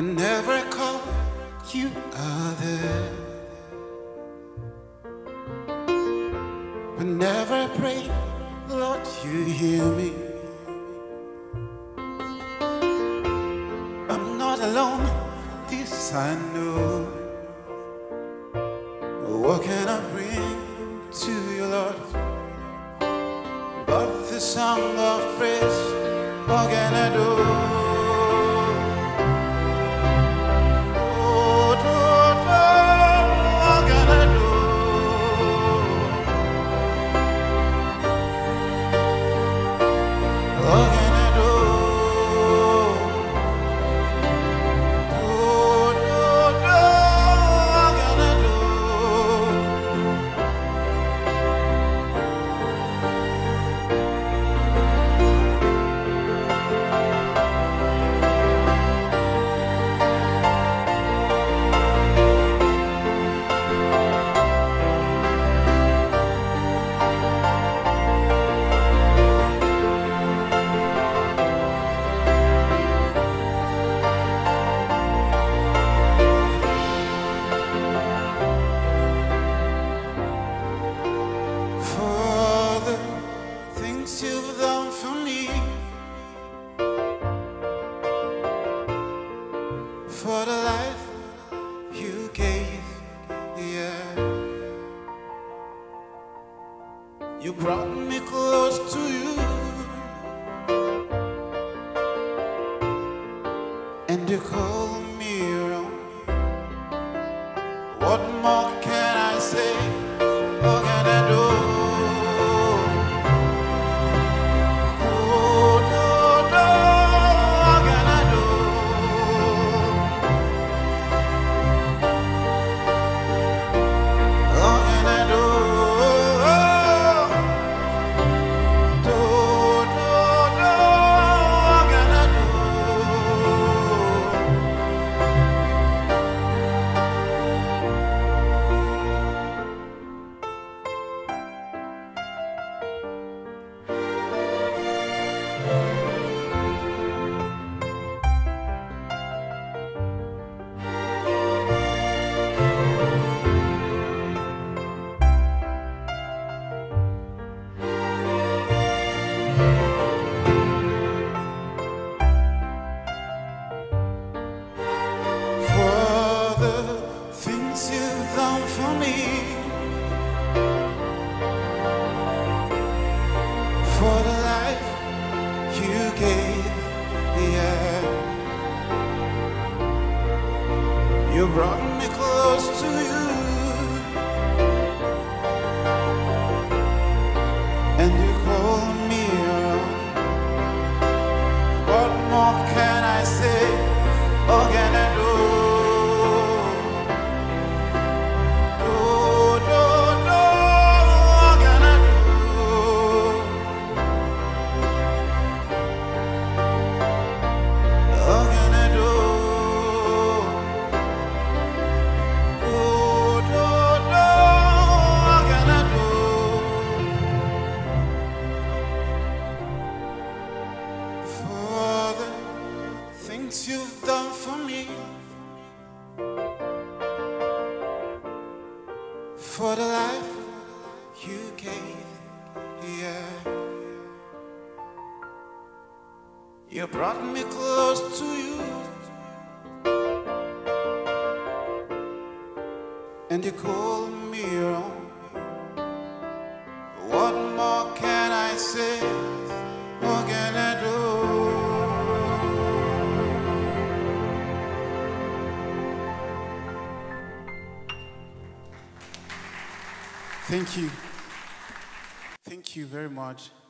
Whenever I call, you are there. Whenever I pray, Lord, you hear me. I'm not alone, this I know. What can I bring to you, Lord, but the song of praise? What can I do? You've done for me, for the life you gave, yeah. You brought me close to you, and you called me around. What more can I say? What can I do? You've done for me, for the life you gave, yeah. You brought me close to you, and you called me around. What more can I say? What can I do? You've done for me, for the life you gave, yeah. You brought me close to you, and you called me around. What more can I say? What can I do? Thank you. Thank you very much.